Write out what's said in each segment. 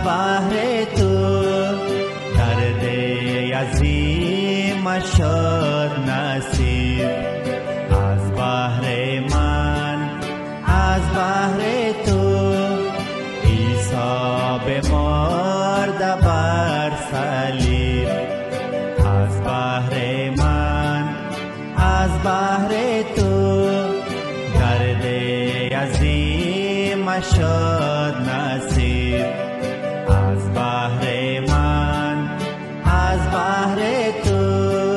بهر تو، درد عظیم شد نصیب. از بهر من، از بهر تو، عیسی بمرد بر صلیب. از بهر من، از بهر تو، درد عظیم شد نصیب. از بهر من، از بهر تو.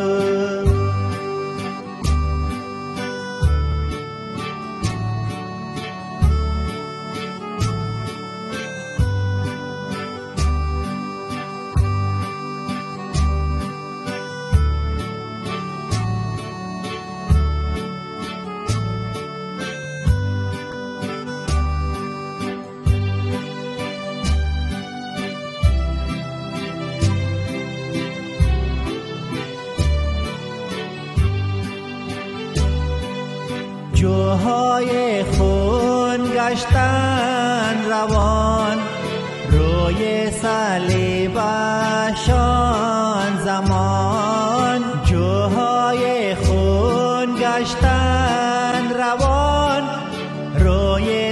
جوهای خون گشتن روان، روی صلیبشان زمان. جوهای خون گشتن روان، روی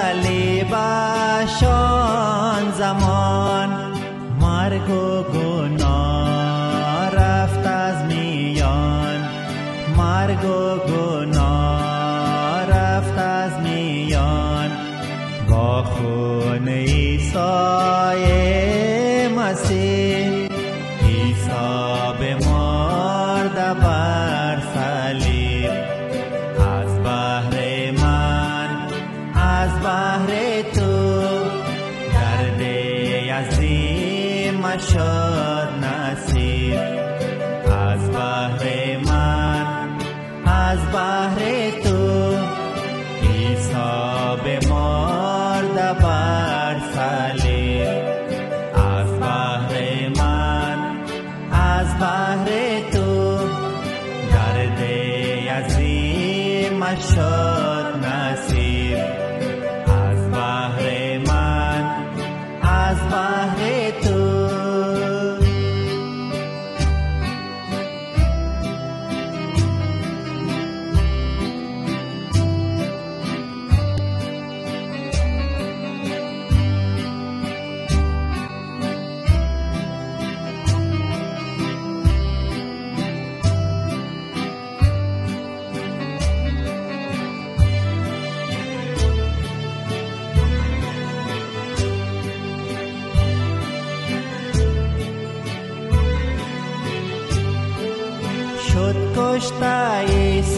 صلیبشان زمان. مرگ و گناه رفت از میان، مرگ و گناه رفت از میان. با خون عیسی مسیح، عیسی بمرد بر صلیب. از بهر من، از بهر تو، درد عظیم شد نصیب. از بهر من، از بهر تو، عیسی بمرد بر صلیب. از بهر من، از بهر تو، درد عظیم شد نصیب. از بهر من، از بهر تو. شد کشته عیسی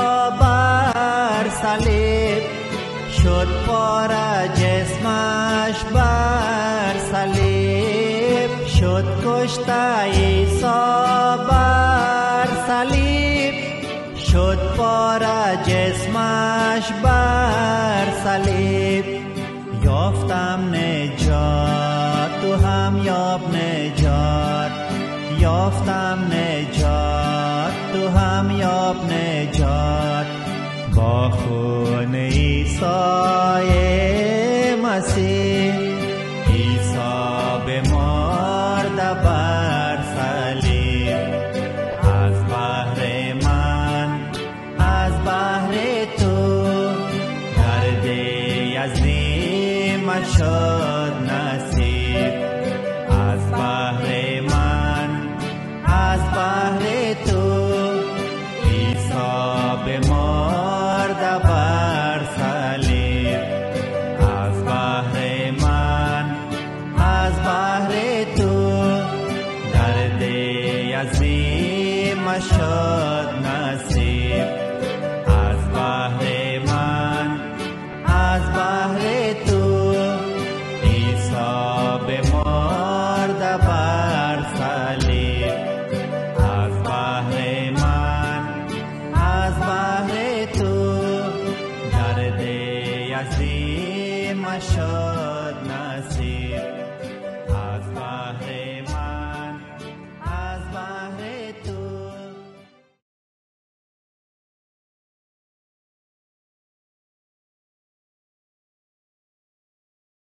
بر صلیب، شد پاره جسمش بر صلیب. شد کشته عیسی بر صلیب، شد پاره جسمش بر صلیب. یافتم نجات، تو هم یاب نجات. یافتم نجات، تو هم یاب نجات. با خون عیسی مسیح، عیسی بمرد بر صلیب. از بهر من، از بهر تو، درد عظیم شد نصیب. از بهر من، از بهر تو، عیسی بمرد بر صلیب. از بهر من، از بهر تو، درد عظیم شد نصیب. از بهر من، از بهر تو، عیسی بمرد بر صلیب. از بهر من، از بهر تو، درد عظیم شد